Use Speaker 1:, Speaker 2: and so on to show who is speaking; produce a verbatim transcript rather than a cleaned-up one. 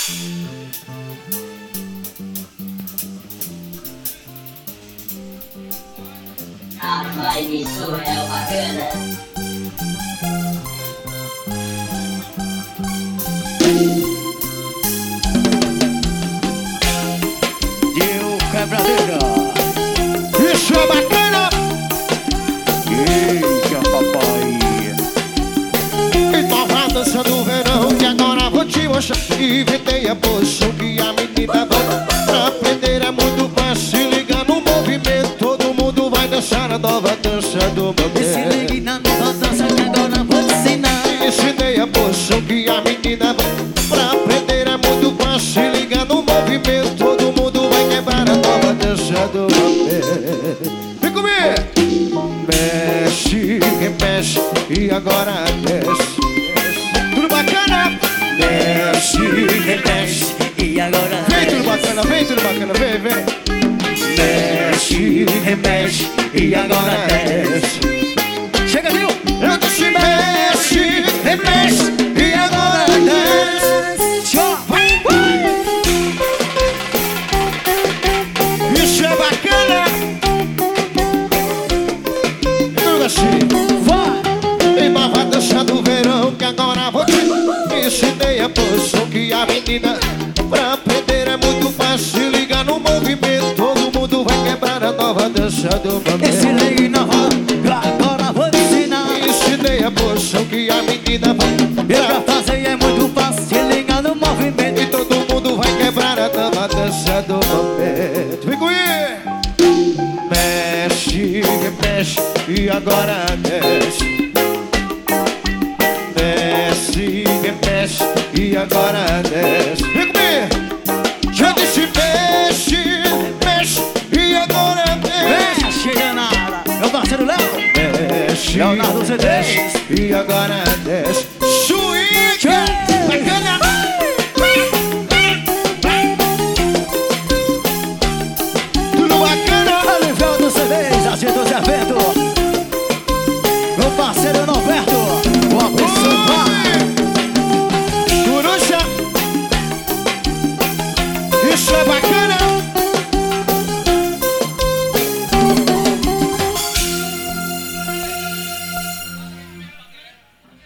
Speaker 1: Rapaz, isso é bacana.
Speaker 2: Quebradeira.
Speaker 3: Isso é bacana.
Speaker 2: Eita, papai.
Speaker 3: E nova dança do verão que agora vou te mostrar. Inventei a posição que a menina vai. Pra aprender é muito fácil. Se liga no movimento, todo mundo vai dançar a nova dança do momento.
Speaker 2: Se ligue na nova dança que agora vou te ensinar.
Speaker 3: Ensinei a posição que a menina vai. Pra aprender é muito fácil. Se liga no movimento, todo mundo vai quebrar a nova dança do momento. Vem comigo! Mexe, remexe e agora desce. Tudo bacana? Mexe, remexe
Speaker 2: E agora
Speaker 3: vem tudo bacana, vem tudo bacana, vem, vem. Mexe, remexe e agora desce.
Speaker 2: chega, viu?
Speaker 3: Eu disse mexe, remexe e agora desce.
Speaker 2: Tchau.
Speaker 3: Isso é bacana. Tudo assim.
Speaker 2: Vai.
Speaker 3: Em nova dança do verão que agora vou te ensinei a posição que a menina. Pra aprender é muito fácil. Se liga no movimento, todo mundo vai quebrar a nova dança do
Speaker 2: E se
Speaker 3: momento.
Speaker 2: ligue na roda, agora vou te ensinar.
Speaker 3: Ensinei a posição que a menina vai.
Speaker 2: E pra fazer é muito fácil. Se liga no movimento.
Speaker 3: E todo mundo vai quebrar a nova dança do momento. Vem comigo! Mexe, mexe e agora desce. Desce, mexe e agora desce. Vem comigo! Já disse mexe, mexe e agora desce.
Speaker 2: Vem, chega na área. Meu parceiro Léo.
Speaker 3: Mexe,
Speaker 2: Leonardo C D.
Speaker 3: mexe e agora desce. Swing! Bacana! Tudo bacana!
Speaker 2: Oliveira do C D, agita os eventos. Meu parceiro Norberto. O abençoado vai.
Speaker 3: Coruja! Isso é bacana!